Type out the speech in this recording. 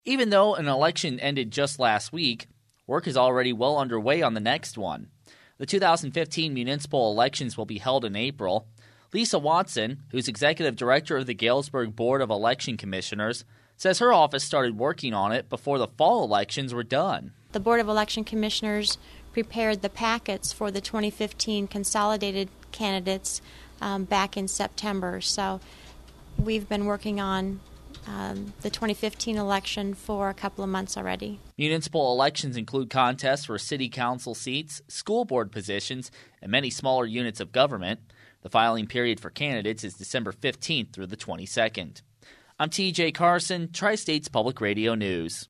Even though an election ended just last week, work is already well underway on the next one. The 2015 municipal elections will be held in April. Lisa Watson, who's executive director of the Galesburg Board of Election Commissioners, says her office started working on it before the fall elections were done. The Board of Election Commissioners prepared the packets for the 2015 consolidated candidates back in September. So we've been working on the 2015 election for a couple of months already. Municipal elections include contests for city council seats, school board positions, and many smaller units of government. The filing period for candidates is December 15th through the 22nd. I'm TJ Carson, Tri-States Public Radio News.